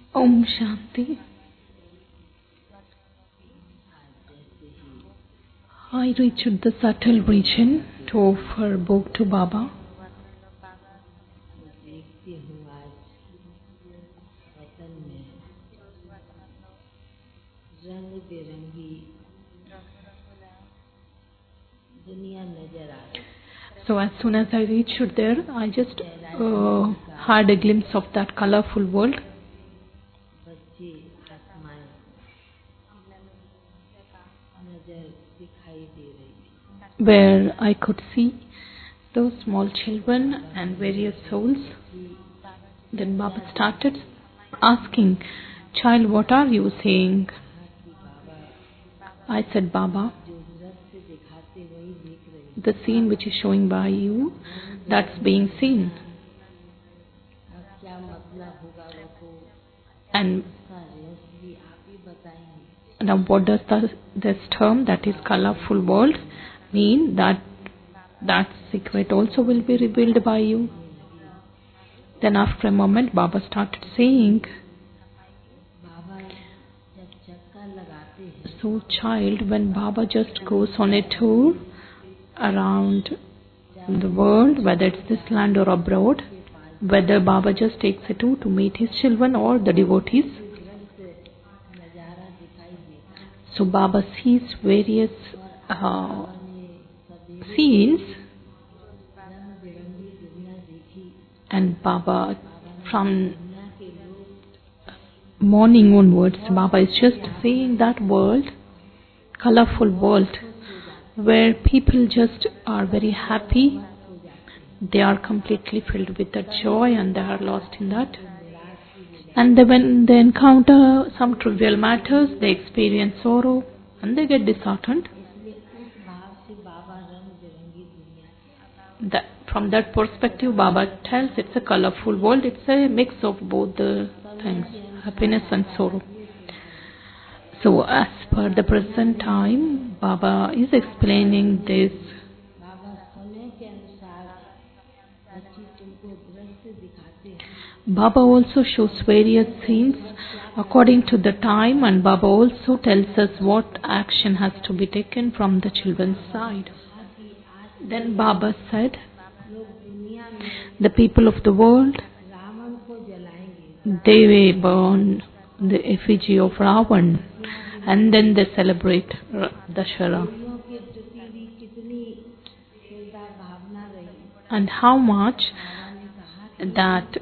Om Shanti. I reached the subtle region to offer book to Baba. So as soon as I reached there, I just had a glimpse of that colorful world. Where I could see those small children and various souls. Then Baba started asking, "Child, what are you saying?" I said, "Baba, the scene which is showing by you, that's being seen. And now what does this term, that is colorful world, mean? That secret also will be revealed by you." Then after a moment, Baba started saying, "So child, when Baba just goes on a tour around the world, whether it's this land or abroad, whether Baba just takes a tour to meet his children or the devotees, so Baba sees various scenes, and Baba, from morning onwards, Baba is just seeing that world, colorful world, where people just are very happy. They are completely filled with that joy and they are lost in that. And then when they encounter some trivial matters, they experience sorrow and they get disheartened. From that perspective, Baba tells it's a colorful world. It's a mix of both the things, happiness and sorrow. So as per the present time, Baba is explaining this. Baba also shows various scenes according to the time, and Baba also tells us what action has to be taken from the children's side. Then Baba said, the people of the world, they will burn the effigy of Ravan and then they celebrate Dashara. And how much that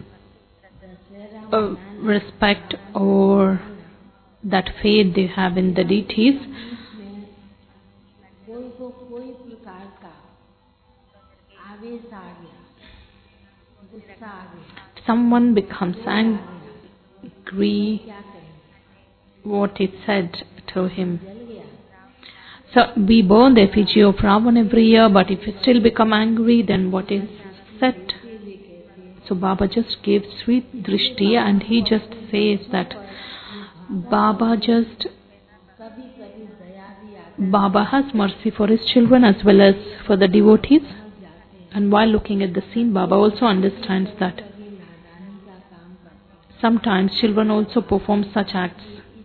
respect or that faith they have in the deities, someone becomes angry, what it said to him. So we burn the effigy of Ravan every year, but if you still become angry, then what is said? So Baba just gave sweet drishti and he just says that Baba has mercy for his children as well as for the devotees. And while looking at the scene, Baba also understands that sometimes children also perform such acts.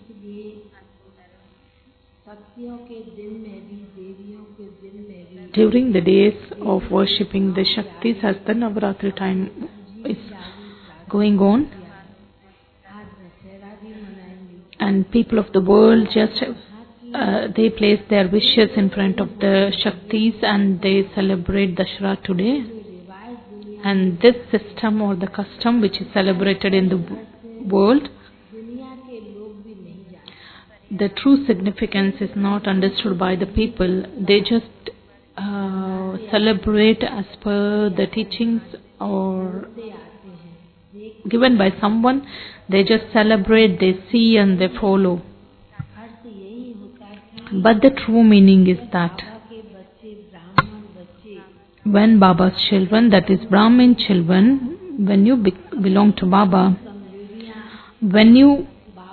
During the days of worshipping the Shaktis, as the Navaratri time is going on, and people of the world just they place their wishes in front of the Shaktis and they celebrate Dashara today. And this system or the custom which is celebrated in the world, the true significance is not understood by the people. They just celebrate as per the teachings or given by someone. They just celebrate, they see and they follow. But the true meaning is that when Baba's children, that is Brahmin children, when you belong to Baba, when you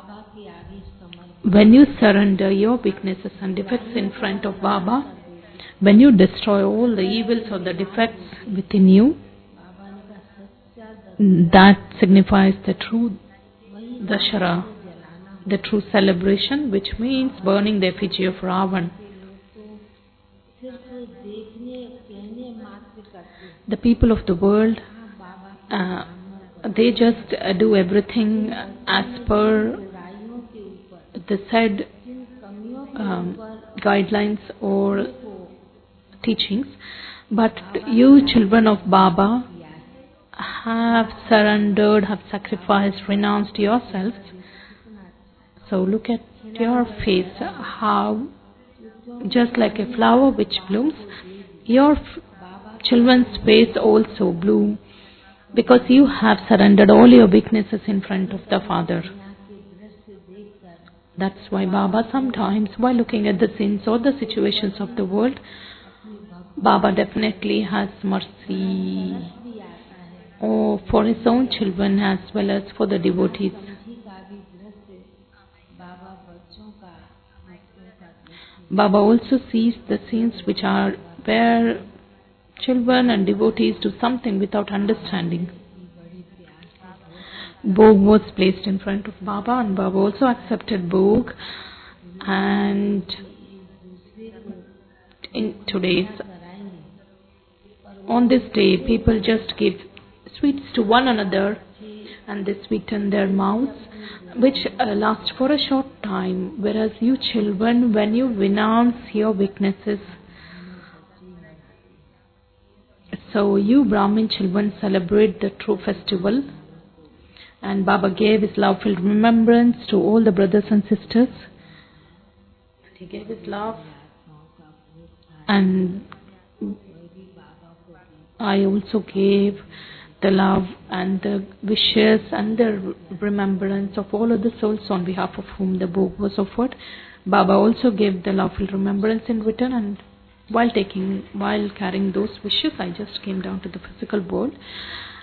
surrender your weaknesses and defects in front of Baba, when you destroy all the evils or the defects within you, that signifies the true Dashara, the true celebration, which means burning the effigy of Ravan. The people of the world, they just do everything as per the said guidelines or teachings. But you children of Baba have surrendered, have sacrificed, renounced yourselves. So look at your face, how just like a flower which blooms, your children's face also bloom, because you have surrendered all your weaknesses in front of the Father. That's why Baba sometimes, while looking at the sins or the situations of the world, Baba definitely has mercy for his own children as well as for the devotees. Baba also sees the scenes which are where children and devotees do something without understanding. Bhog was placed in front of Baba, and Baba also accepted Bhog. And on this day, people just give sweets to one another, and they sweeten their mouths, which lasts for a short time. Whereas you children, when you renounce your weaknesses, so you Brahmin children celebrate the true festival. And Baba gave his love-filled remembrance to all the brothers and sisters. He gave his love, and I also gave the love and the wishes and the remembrance of all of the souls on behalf of whom the Bhog was offered. Baba also gave the love-filled remembrance in return, and while carrying those wishes, I just came down to the physical world.